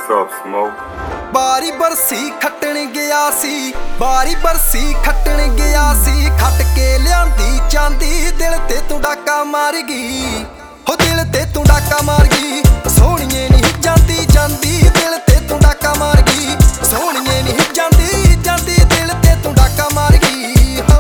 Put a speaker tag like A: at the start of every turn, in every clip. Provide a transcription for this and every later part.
A: Sup, Smoke?
B: ਬਾਰੀ ਬਰਸੀ ਖੱਟਣ ਗਿਆ ਸੀ, ਬਾਰੀ ਬਰਸੀ ਖੱਟਣ ਗਿਆ ਸੀ। ਖੱਟ ਕੇ ਲਿਆਂਦੀ ਚਾਂਦੀ, ਦਿਲ ਤੇ ਤੂੰ ਡਾਕਾ ਮਾਰ ਗਈ। ਹੋ ਦਿਲ ਤੇ ਤੂੰ ਡਾਕਾ ਮਾਰ ਗਈ। ਸੋਹਣੀਏ ਨਹੀਂ ਜਾਂਦੀ ਜਾਂਦੀ, ਦਿਲ ਤੇ ਤੂੰ ਡਾਕਾ ਮਾਰ ਗਈ। ਸੋਹਣੀਏ ਨਹੀਂ ਜਾਂਦੀ ਜਾਂਦੀ, ਦਿਲ ਤੇ ਤੂੰ ਡਾਕਾ ਮਾਰ ਗਈ। ਹੋ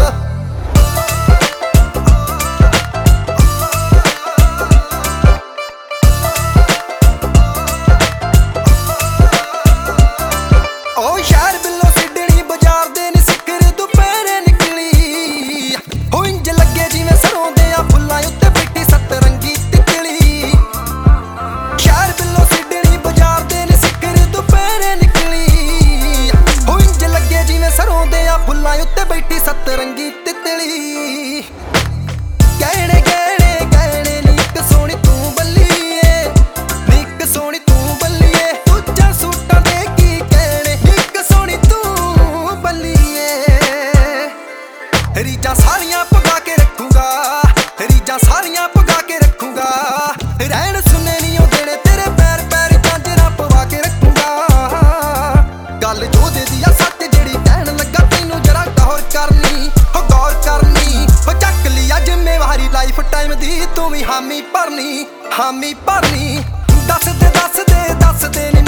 B: ਉੱਤੇ ਬੈਠੀ ਸਤਰੰਗੀ ਤਿਤਲੀ। ਗਹਿਣੇ ਗਹਿਣੇ ਗਹਿਣੇ ਨੀ ਇੱਕ ਸੋਹਣੀ ਤੂੰ ਬੱਲੀਏ, ਨੀ ਇੱਕ ਸੋਹਣੀ ਤੂੰ ਬੱਲੀਏ। ਦੂਜਾ ਸੂਟਾਂ ਦੇ ਕੀ ਕਹਿਣੇ, ਨੀ ਇੱਕ ਸੋਹਣੀ ਤੂੰ ਬੱਲੀਏ। ਰੀਜਾਂ ਸਾਰੀਆਂ ਪੁਗਾ ਕੇ ਰੱਖੂਗਾ, ਰੀਜਾਂ ਸਾਰੀਆਂ ਪੁਗਾ ਕੇ ਰੱਖੂਗਾ। ਰਹਿਣ ਸੁਣੇ ਨੀ ਉਹ ਦੇਣੇ ਤੇਰੇ ਪੈਰ ਪੈਰ ਝਾਂਜਰਾਂ ਪਵਾ ਕੇ ਰੱਖੂਗਾ। ਗੱਲ ਜੋਧੇ ਦੀ ਆ ਸੱਚ ਜਿਹੜੀ ਕਹਿਣ ਲੱਗਾ ਤੈਨੂੰ ਜਰਾ ਗੌਰ ਕਰਨੀ, ਹੋ ਗੌਰ ਕਰਨੀ। ਹੋ ਚੱਕ ਲਿਆ ਜ਼ਿੰਮੇਵਾਰੀ ਲਾਈਫ ਟਾਈਮ ਦੀ, ਤੂੰ ਵੀ ਹਾਮੀ ਭਰਨੀ, ਹਾਮੀ ਭਰਨੀ। ਦੱਸਦੇ ਦੱਸਦੇ ਦੱਸਦੇ